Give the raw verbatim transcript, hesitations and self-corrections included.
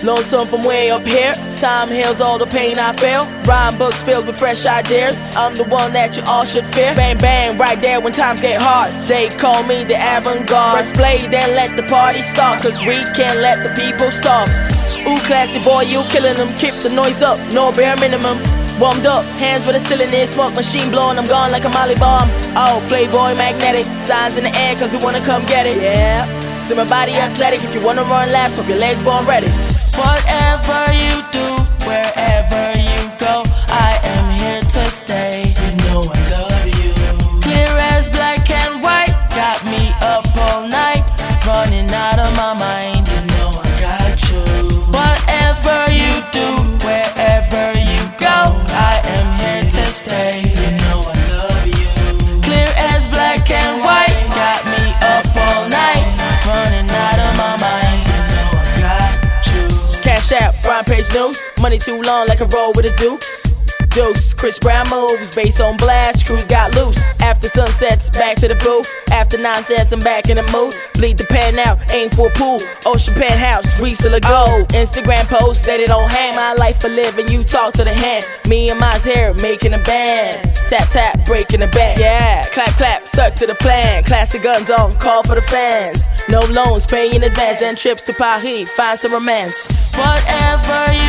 Lonesome from way up here, time heals all the pain I feel. Rhyme books filled with fresh ideas, I'm the one that you all should fear. Bang bang, right there when times get hard, they call me the avant-garde. Press play, then let the party start, cause we can't let the people starve. Ooh, classy boy, you killing them, keep the noise up, no bare minimum. Warmed up, hands where the ceiling is, smoke machine blowing, I'm gone like a Molly bomb. Oh, playboy magnetic, signs in the air cause you wanna come get it. Yeah, see my body athletic, if you wanna run laps, hope your legs born ready. Whatever you do, wherever you go, I am here to stay. You know I love you. Clear as black and white, got me up all night, running out of my mind. You know I got you. Whatever you do, wherever you go, I am here to stay. You know I love you. Clear as black and white, got me up all night, running out of my mind. Cash out, front page news. Money too long like a roll with the Dukes. Deuce, Chris Brown moves, bass on blast, crews got loose. After sunsets, back to the booth. After nonsense, I'm back in the mood. Bleed the pen out, aim for a pool. Ocean penthouse, reach till it go. Instagram post, let it all hang. My life a living, you talk to the hand. Me and mine's here, making a band. Tap tap, breaking the back. Yeah, clap clap, stuck to the plan. Classic guns on, call for the fans. No loans, pay in advance, then trips to Paris, find some romance. Whatever you